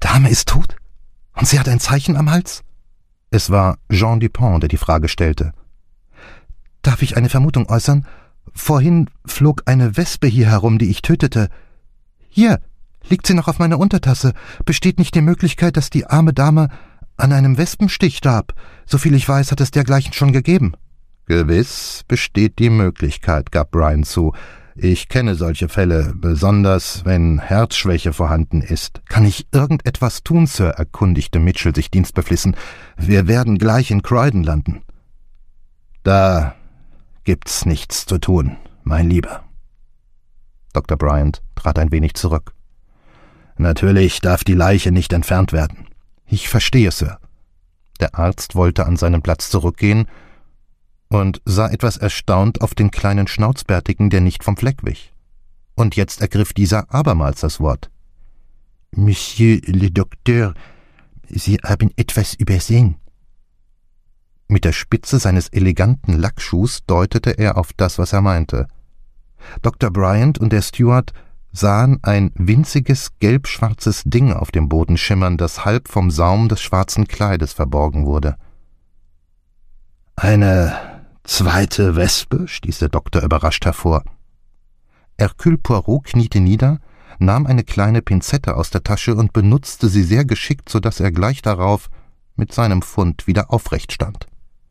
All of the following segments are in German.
Dame ist tot? Und sie hat ein Zeichen am Hals?« Es war Jean Dupont, der die Frage stellte. »Darf ich eine Vermutung äußern? Vorhin flog eine Wespe hier herum, die ich tötete. Hier liegt sie noch auf meiner Untertasse. Besteht nicht die Möglichkeit, dass die arme Dame an einem Wespenstich starb? Soviel ich weiß, hat es dergleichen schon gegeben.« »Gewiss besteht die Möglichkeit«, gab Brian zu. »Ich kenne solche Fälle, besonders wenn Herzschwäche vorhanden ist.« »Kann ich irgendetwas tun, Sir?« erkundigte Mitchell sich dienstbeflissen. »Wir werden gleich in Croydon landen.« »Da gibt's nichts zu tun, mein Lieber.« Dr. Bryant trat ein wenig zurück. »Natürlich darf die Leiche nicht entfernt werden.« »Ich verstehe, Sir.« Der Arzt wollte an seinen Platz zurückgehen und sah etwas erstaunt auf den kleinen Schnauzbärtigen, der nicht vom Fleck wich. Und jetzt ergriff dieser abermals das Wort. »Monsieur le Docteur, Sie haben etwas übersehen.« Mit der Spitze seines eleganten Lackschuhs deutete er auf das, was er meinte. Dr. Bryant und der Steward sahen ein winziges, gelb-schwarzes Ding auf dem Boden schimmern, das halb vom Saum des schwarzen Kleides verborgen wurde. »Eine zweite Wespe?« stieß der Doktor überrascht hervor. Hercule Poirot kniete nieder, nahm eine kleine Pinzette aus der Tasche und benutzte sie sehr geschickt, so dass er gleich darauf mit seinem Fund wieder aufrecht stand.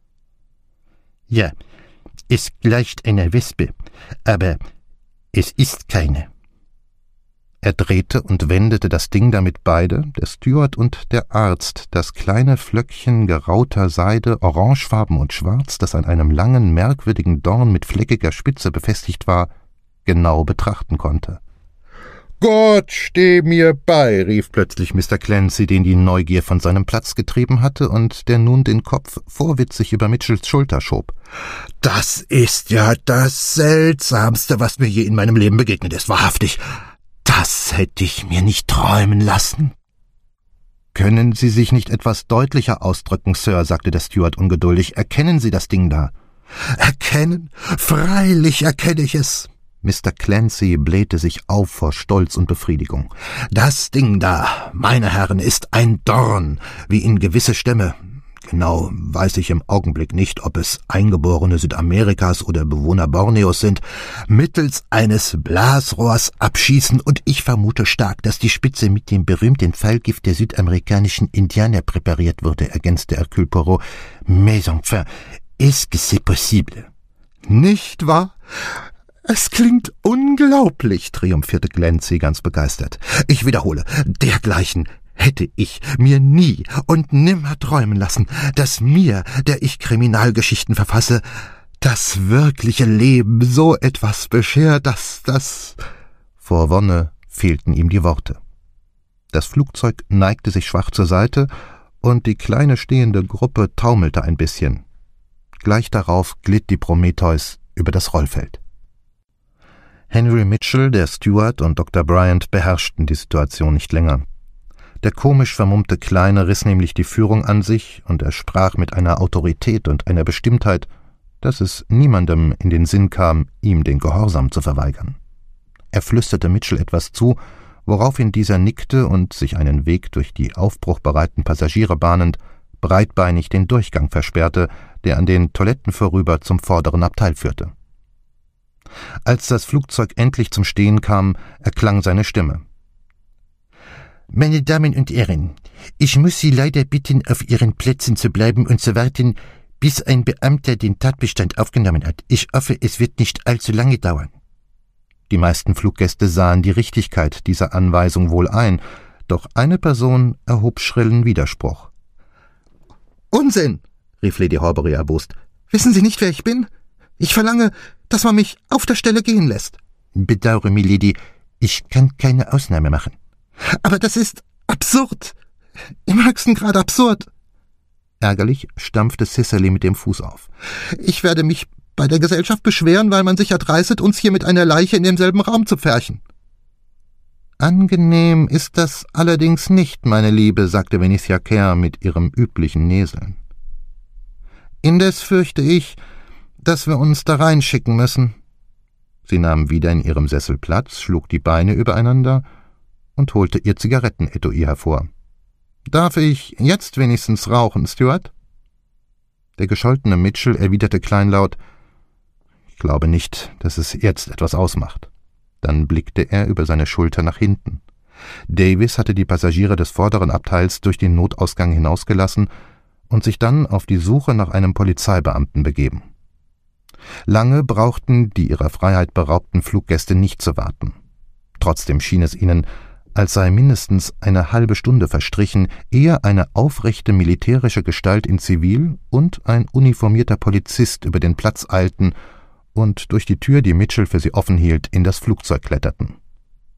»Ja, es gleicht einer Wespe, aber es ist keine.« Er drehte und wendete das Ding, damit beide, der Steward und der Arzt, das kleine Flöckchen gerauter Seide, orangefarben und schwarz, das an einem langen, merkwürdigen Dorn mit fleckiger Spitze befestigt war, genau betrachten konnte. »Gott, steh mir bei«, rief plötzlich Mr. Clancy, den die Neugier von seinem Platz getrieben hatte und der nun den Kopf vorwitzig über Mitchells Schulter schob. »Das ist ja das Seltsamste, was mir je in meinem Leben begegnet ist, wahrhaftig. Das hätte ich mir nicht träumen lassen.« »Können Sie sich nicht etwas deutlicher ausdrücken, Sir?« sagte der Steward ungeduldig. »Erkennen Sie das Ding da?« »Erkennen? Freilich erkenne ich es.« Mr. Clancy blähte sich auf vor Stolz und Befriedigung. »Das Ding da, meine Herren, ist ein Dorn, wie in gewisse Stämme. Genau weiß ich im Augenblick nicht, ob es Eingeborene Südamerikas oder Bewohner Borneos sind, mittels eines Blasrohrs abschießen, und ich vermute stark, dass die Spitze mit dem berühmten Pfeilgift der südamerikanischen Indianer präpariert wurde«, ergänzte Hercule Poirot. »Mais enfin, est-ce que c'est possible?« »Nicht wahr? Es klingt unglaublich«, triumphierte Clancy ganz begeistert. »Ich wiederhole, dergleichen hätte ich mir nie und nimmer träumen lassen, dass mir, der ich Kriminalgeschichten verfasse, das wirkliche Leben so etwas beschert, dass das...« Vor Wonne fehlten ihm die Worte. Das Flugzeug neigte sich schwach zur Seite, und die kleine stehende Gruppe taumelte ein bisschen. Gleich darauf glitt die Prometheus über das Rollfeld. Henry Mitchell, der Steward und Dr. Bryant beherrschten die Situation nicht länger. Der komisch vermummte Kleine riss nämlich die Führung an sich, und er sprach mit einer Autorität und einer Bestimmtheit, dass es niemandem in den Sinn kam, ihm den Gehorsam zu verweigern. Er flüsterte Mitchell etwas zu, woraufhin dieser nickte und, sich einen Weg durch die aufbruchbereiten Passagiere bahnend, breitbeinig den Durchgang versperrte, der an den Toiletten vorüber zum vorderen Abteil führte. Als das Flugzeug endlich zum Stehen kam, erklang seine Stimme. »Meine Damen und Herren, ich muss Sie leider bitten, auf Ihren Plätzen zu bleiben und zu warten, bis ein Beamter den Tatbestand aufgenommen hat. Ich hoffe, es wird nicht allzu lange dauern.« Die meisten Fluggäste sahen die Richtigkeit dieser Anweisung wohl ein, doch eine Person erhob schrillen Widerspruch. »Unsinn«, rief Lady Horbury erbost. »Wissen Sie nicht, wer ich bin? Ich verlange, dass man mich auf der Stelle gehen lässt.« »Bedauere, Milady, ich kann keine Ausnahme machen.« »Aber das ist absurd. Im höchsten Grad absurd.« Ärgerlich stampfte Cicely mit dem Fuß auf. »Ich werde mich bei der Gesellschaft beschweren, weil man sich erdreistet, uns hier mit einer Leiche in demselben Raum zu pferchen.« »Angenehm ist das allerdings nicht, meine Liebe«, sagte Venetia Kerr mit ihrem üblichen Näseln. »Indes fürchte ich, dass wir uns da reinschicken müssen.« Sie nahm wieder in ihrem Sessel Platz, schlug die Beine übereinander und holte ihr Zigarettenetui hervor. »Darf ich jetzt wenigstens rauchen, Stuart?« Der gescholtene Mitchell erwiderte kleinlaut, »Ich glaube nicht, dass es jetzt etwas ausmacht.« Dann blickte er über seine Schulter nach hinten. Davis hatte die Passagiere des vorderen Abteils durch den Notausgang hinausgelassen und sich dann auf die Suche nach einem Polizeibeamten begeben. Lange brauchten die ihrer Freiheit beraubten Fluggäste nicht zu warten. Trotzdem schien es ihnen, als sei mindestens eine halbe Stunde verstrichen, ehe eine aufrechte militärische Gestalt in Zivil und ein uniformierter Polizist über den Platz eilten und durch die Tür, die Mitchell für sie offen hielt, in das Flugzeug kletterten.